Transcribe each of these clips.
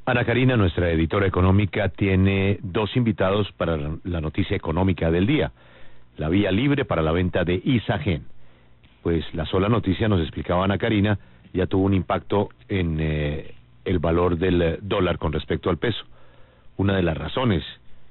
Ana Karina, nuestra editora económica, tiene dos invitados para la noticia económica del día. La vía libre para la venta de Isagen. Pues la sola noticia, nos explicaba Ana Karina, ya tuvo un impacto en el valor del dólar con respecto al peso. Una de las razones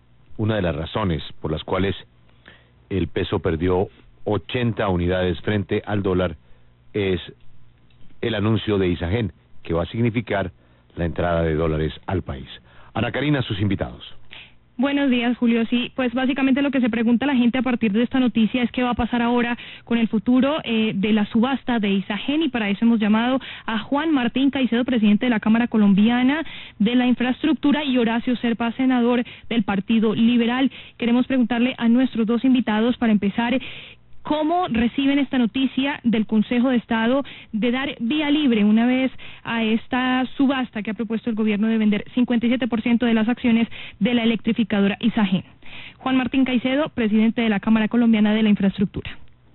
por las cuales el peso perdió 80 unidades frente al dólar es el anuncio de Isagen, que va a significar la entrada de dólares al país. Ana Karina, sus invitados. Buenos días, Julio. Sí, pues básicamente lo que se pregunta la gente a partir de esta noticia es qué va a pasar ahora con el futuro de la subasta de Isagen, y para eso hemos llamado a Juan Martín Caicedo, presidente de la Cámara Colombiana de la Infraestructura, y Horacio Serpa, senador del Partido Liberal. Queremos preguntarle a nuestros dos invitados, para empezar, ¿cómo reciben esta noticia del Consejo de Estado de dar vía libre una vez a esta subasta que ha propuesto el gobierno de vender 57% de las acciones de la electrificadora Isagen? Juan Martín Caicedo, presidente de la Cámara Colombiana de la Infraestructura.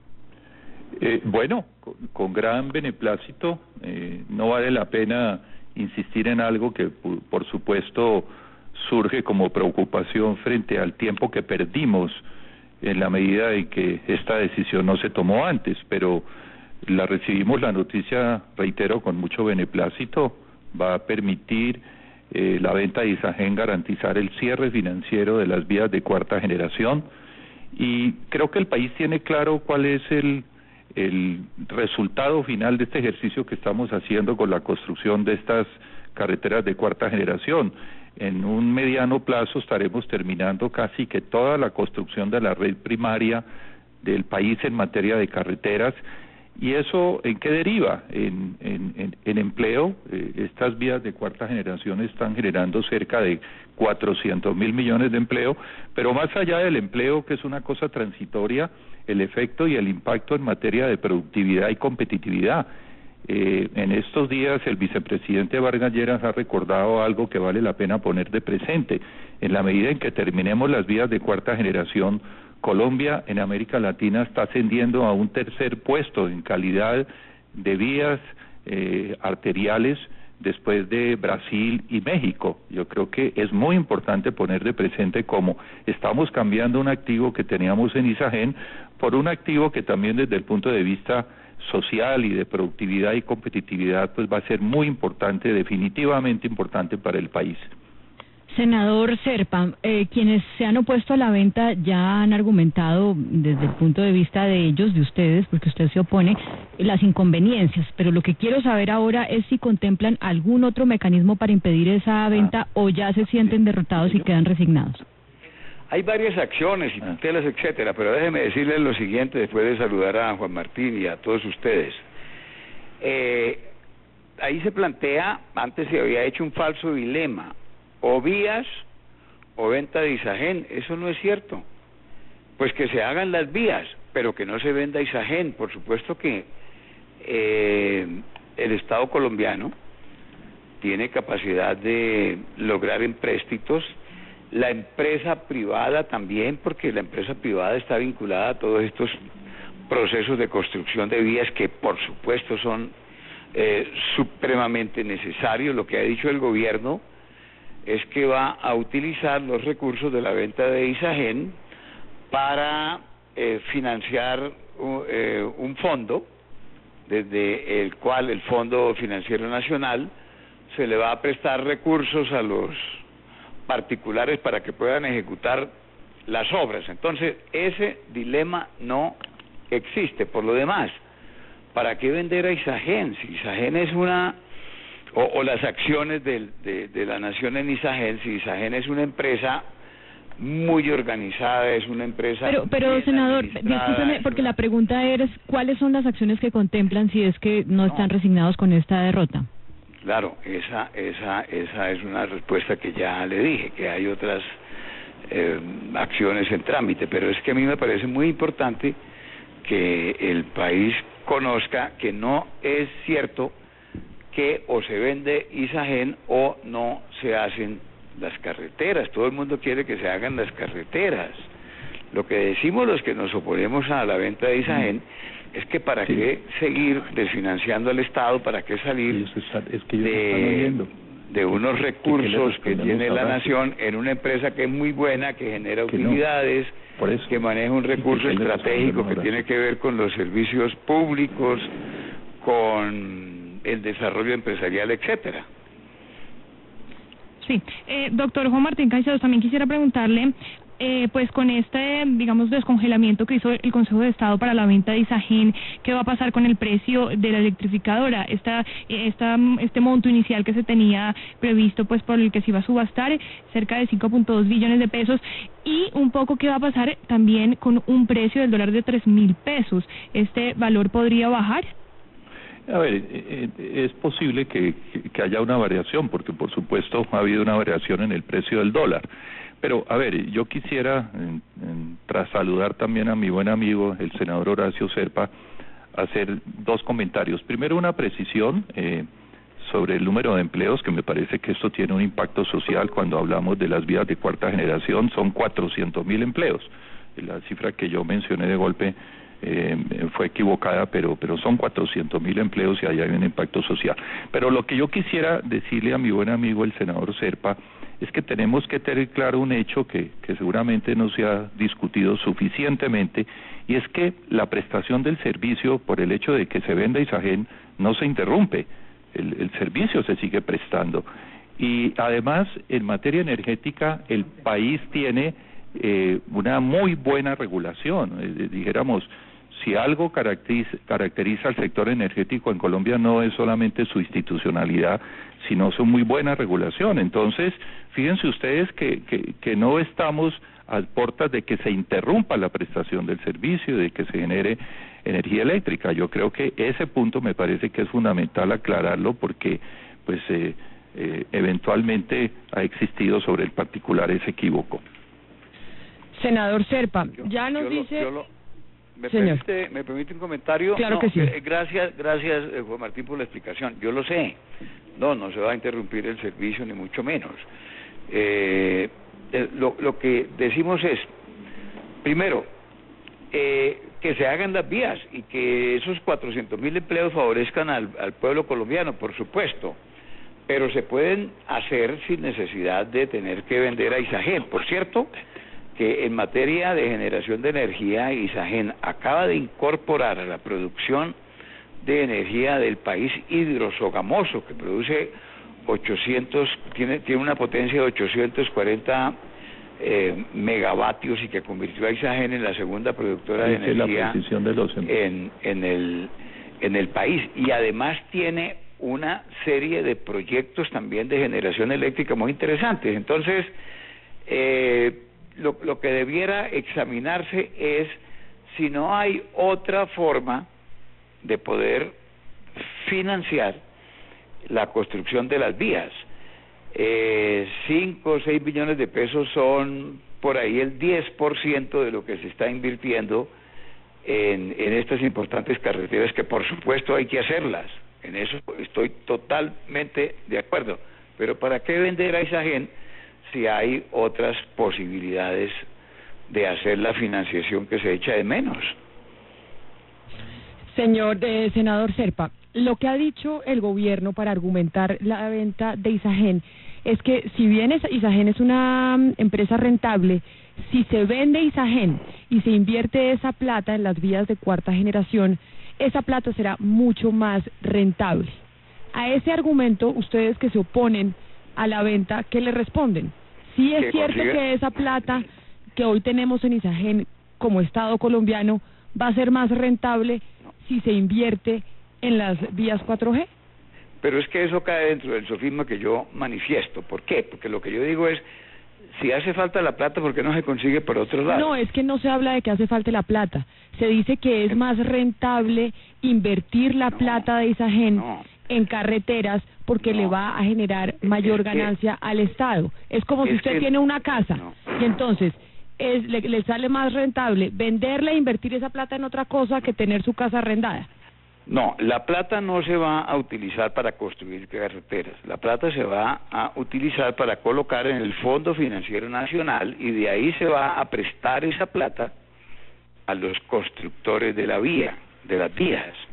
Bueno, con gran beneplácito. No vale la pena insistir en algo que, por supuesto, surge como preocupación frente al tiempo que perdimos en la medida en que esta decisión no se tomó antes, pero recibimos la noticia, reitero, con mucho beneplácito. Va a permitir la venta de Isagen garantizar el cierre financiero de las vías de cuarta generación, y creo que el país tiene claro cuál es el resultado final de este ejercicio que estamos haciendo con la construcción de estas carreteras de cuarta generación. En un mediano plazo estaremos terminando casi que toda la construcción de la red primaria del país en materia de carreteras. ¿Y eso en qué deriva? En empleo. Estas vías de cuarta generación están generando cerca de 400.000 millones de empleo, pero más allá del empleo, que es una cosa transitoria, el efecto y el impacto en materia de productividad y competitividad. En estos días el vicepresidente Vargas Lleras ha recordado algo que vale la pena poner de presente. En la medida en que terminemos las vías de cuarta generación, Colombia en América Latina está ascendiendo a un tercer puesto en calidad de vías arteriales, después de Brasil y México. Yo creo que es muy importante poner de presente cómo estamos cambiando un activo que teníamos en Isagen por un activo que también desde el punto de vista social y de productividad y competitividad pues va a ser muy importante, definitivamente importante para el país. Senador Serpa, quienes se han opuesto a la venta ya han argumentado desde el punto de vista de ellos, de ustedes, porque usted se opone, las inconveniencias, pero lo que quiero saber ahora es si contemplan algún otro mecanismo para impedir esa venta o ya se sienten derrotados y quedan resignados. Hay varias acciones y tutelas, etcétera, pero déjeme decirles lo siguiente después de saludar a Juan Martín y a todos ustedes. Ahí se plantea, antes se había hecho un falso dilema, o vías o venta de Isagen. Eso no es cierto. Pues que se hagan las vías, pero que no se venda Isagen. Por supuesto que el Estado colombiano tiene capacidad de lograr empréstitos, la empresa privada también, porque la empresa privada está vinculada a todos estos procesos de construcción de vías que por supuesto son supremamente necesarios. Lo que ha dicho el gobierno es que va a utilizar los recursos de la venta de Isagen para financiar un fondo, desde el cual el Fondo Financiero Nacional se le va a prestar recursos a los particulares para que puedan ejecutar las obras. Entonces, ese dilema no existe. Por lo demás, ¿para qué vender a Isagen? Si Isagen es una... O las acciones de la nación en Isagen, si Isagen es una empresa muy organizada, es una empresa... Pero senador, discúlpeme, porque la pregunta es, ¿cuáles son las acciones que contemplan si es que no están resignados con esta derrota? Claro, esa es una respuesta que ya le dije, que hay otras acciones en trámite, pero es que a mí me parece muy importante que el país conozca que no es cierto que o se vende Isagen o no se hacen las carreteras. Todo el mundo quiere que se hagan las carreteras. Lo que decimos los que nos oponemos a la venta de Isagen es que para qué seguir desfinanciando al Estado, para qué salir de unos recursos que tiene la nación en una empresa que es muy buena, que genera utilidades, que maneja un recurso estratégico que tiene que ver con los servicios públicos, con el desarrollo empresarial, etcétera. Sí, doctor Juan Martín Caicedo, también quisiera preguntarle, pues con este, digamos, descongelamiento que hizo el Consejo de Estado para la venta de Isagen, ¿qué va a pasar con el precio de la electrificadora? Este monto inicial que se tenía previsto, pues por el que se iba a subastar, cerca de 5.2 billones de pesos, y un poco qué va a pasar también con un precio del dólar de 3.000 pesos. ¿Este valor podría bajar? A ver, es posible que haya una variación, porque por supuesto ha habido una variación en el precio del dólar. Pero, a ver, yo quisiera, tras saludar también a mi buen amigo, el senador Horacio Serpa, hacer dos comentarios. Primero, una precisión sobre el número de empleos, que me parece que esto tiene un impacto social cuando hablamos de las vías de cuarta generación, son 400.000 empleos. La cifra que yo mencioné de golpe fue equivocada, pero son 400.000 empleos y ahí hay un impacto social. Pero lo que yo quisiera decirle a mi buen amigo, el senador Serpa, es que tenemos que tener claro un hecho que seguramente no se ha discutido suficientemente, y es que la prestación del servicio, por el hecho de que se venda Isagen, no se interrumpe, el servicio se sigue prestando. Y además, en materia energética, el país tiene una muy buena regulación, dijéramos, si algo caracteriza al sector energético en Colombia no es solamente su institucionalidad, sino su muy buena regulación. Entonces, fíjense ustedes que no estamos a puertas de que se interrumpa la prestación del servicio, de que se genere energía eléctrica. Yo creo que ese punto me parece que es fundamental aclararlo, porque pues eventualmente ha existido sobre el particular ese equívoco. Senador Serpa, ya nos dice... ¿Me permite un comentario? Claro que sí. Gracias, Juan Martín, por la explicación. Yo lo sé. No se va a interrumpir el servicio, ni mucho menos. Lo que decimos es, primero, que se hagan las vías y que esos 400.000 empleos favorezcan al pueblo colombiano, por supuesto, pero se pueden hacer sin necesidad de tener que vender a Isagen. Por cierto, que en materia de generación de energía, Isagen acaba de incorporar a la producción de energía del país Hidro Sogamoso, que produce 800, tiene una potencia de 840 megavatios, y que convirtió a Isagen en la segunda productora de energía en el país, y además tiene una serie de proyectos también de generación eléctrica muy interesantes. Entonces, lo que debiera examinarse es si no hay otra forma de poder financiar la construcción de las vías. 5 o 6 billones de pesos son por ahí el 10% de lo que se está invirtiendo en estas importantes carreteras, que por supuesto hay que hacerlas. En eso estoy totalmente de acuerdo. Pero ¿para qué vender a Isagen si hay otras posibilidades de hacer la financiación que se echa de menos? Señor senador Serpa, lo que ha dicho el gobierno para argumentar la venta de Isagen es que, si bien Isagen es una empresa rentable, si se vende Isagen y se invierte esa plata en las vías de cuarta generación, esa plata será mucho más rentable. A ese argumento, ustedes que se oponen a la venta, ¿qué le responden? Sí es cierto que esa plata que hoy tenemos en Isagen como Estado colombiano va a ser más rentable si se invierte en las vías 4G. Pero es que eso cae dentro del sofisma que yo manifiesto. ¿Por qué? Porque lo que yo digo es, si hace falta la plata, ¿por qué no se consigue por otro lado? No, es que no se habla de que hace falta la plata. Se dice que es más rentable invertir la plata de Isagen en carreteras, porque le va a generar mayor ganancia al Estado. Es como si usted tiene una casa y entonces le sale más rentable venderla e invertir esa plata en otra cosa que tener su casa arrendada. No, la plata no se va a utilizar para construir carreteras. La plata se va a utilizar para colocar en el Fondo Financiero Nacional, y de ahí se va a prestar esa plata a los constructores de la vía, de las vías.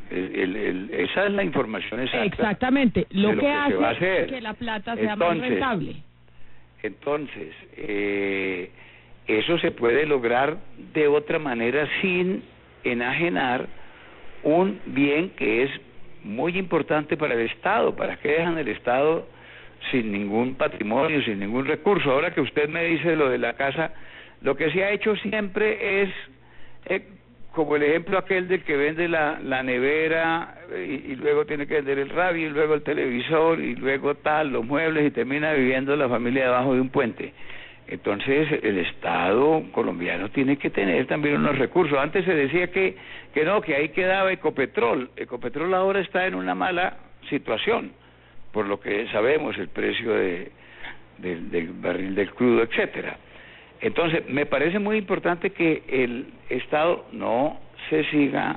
Esa es la información exacta. Exactamente, lo que hace que la plata sea más rentable. Entonces, eso se puede lograr de otra manera sin enajenar un bien que es muy importante para el Estado. ¿Para qué dejan el Estado sin ningún patrimonio, sin ningún recurso? Ahora que usted me dice lo de la casa, lo que se ha hecho siempre es como el ejemplo aquel del que vende la nevera y luego tiene que vender el radio y luego el televisor y luego los muebles y termina viviendo la familia debajo de un puente. Entonces el Estado colombiano tiene que tener también unos recursos. Antes se decía que no, que ahí quedaba Ecopetrol. Ecopetrol ahora está en una mala situación, por lo que sabemos, el precio del barril del crudo, etcétera. Entonces, me parece muy importante que el Estado no se siga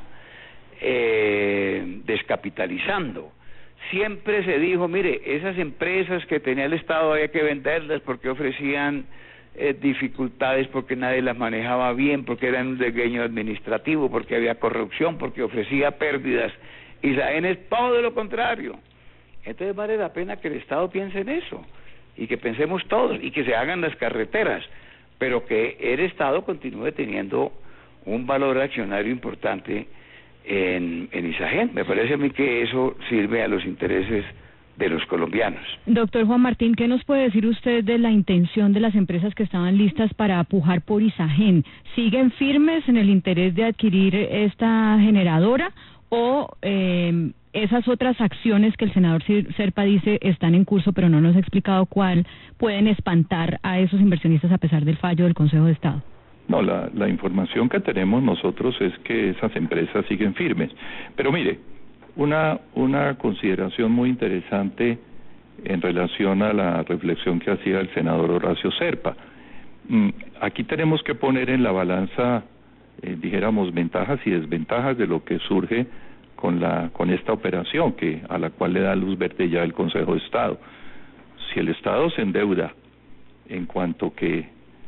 descapitalizando. Siempre se dijo, mire, esas empresas que tenía el Estado había que venderlas porque ofrecían dificultades, porque nadie las manejaba bien, porque eran un desgueño administrativo, porque había corrupción, porque ofrecía pérdidas. ISAGEN es todo lo contrario. Entonces vale la pena que el Estado piense en eso, y que pensemos todos, y que se hagan las carreteras, pero que el Estado continúe teniendo un valor accionario importante en ISAGEN. Me parece a mí que eso sirve a los intereses de los colombianos. Doctor Juan Martín, ¿qué nos puede decir usted de la intención de las empresas que estaban listas para pujar por ISAGEN? ¿Siguen firmes en el interés de adquirir esta generadora o esas otras acciones que el senador Zerpa dice están en curso, pero no nos ha explicado cuál, pueden espantar a esos inversionistas a pesar del fallo del Consejo de Estado? No, la información que tenemos nosotros es que esas empresas siguen firmes. Pero mire, una consideración muy interesante en relación a la reflexión que hacía el senador Horacio Zerpa. Aquí tenemos que poner en la balanza, dijéramos, ventajas y desventajas de lo que surge con esta operación a la cual le da luz verde ya el Consejo de Estado. Si el Estado se endeuda en cuanto que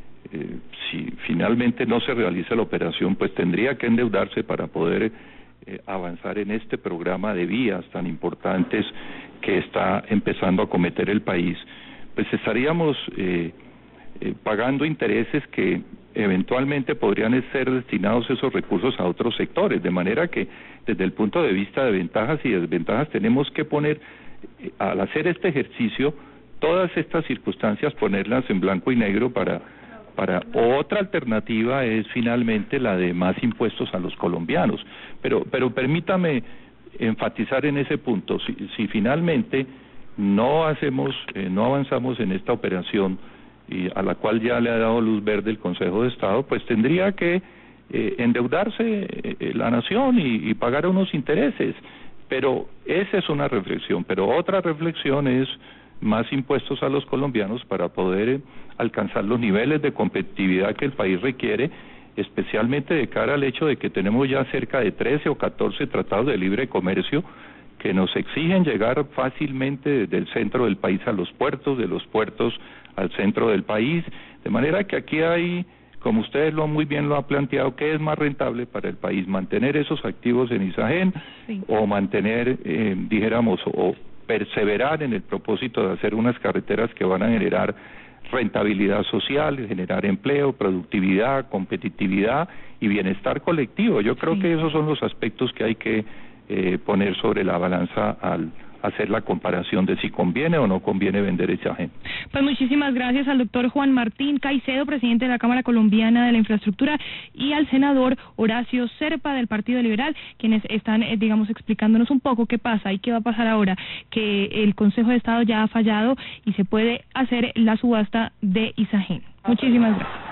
si finalmente no se realiza la operación, pues tendría que endeudarse para poder avanzar en este programa de vías tan importantes que está empezando a acometer el país, pues estaríamos pagando intereses que eventualmente podrían ser destinados esos recursos a otros sectores, de manera que desde el punto de vista de ventajas y desventajas tenemos que poner, al hacer este ejercicio, todas estas circunstancias, ponerlas en blanco y negro para otra alternativa es finalmente la de más impuestos a los colombianos. Pero permítame enfatizar en ese punto, si finalmente no avanzamos en esta operación, y a la cual ya le ha dado luz verde el Consejo de Estado, pues tendría que endeudarse la nación y pagar unos intereses. Pero esa es una reflexión, pero otra reflexión es más impuestos a los colombianos para poder alcanzar los niveles de competitividad que el país requiere, especialmente de cara al hecho de que tenemos ya cerca de 13 o 14 tratados de libre comercio que nos exigen llegar fácilmente desde el centro del país a los puertos, de los puertos al centro del país, de manera que aquí hay, como ustedes muy bien lo han planteado, que es más rentable para el país mantener esos activos en ISAGEN, sí, o mantener, dijéramos, o perseverar en el propósito de hacer unas carreteras que van a generar rentabilidad social, generar empleo, productividad, competitividad y bienestar colectivo. Yo creo que esos son los aspectos que hay que poner sobre la balanza al hacer la comparación de si conviene o no conviene vender ISAGEN. Pues muchísimas gracias al doctor Juan Martín Caicedo, presidente de la Cámara Colombiana de la Infraestructura, y al senador Horacio Zerpa del Partido Liberal, quienes están, explicándonos un poco qué pasa y qué va a pasar ahora, que el Consejo de Estado ya ha fallado y se puede hacer la subasta de ISAGEN. Muchísimas gracias.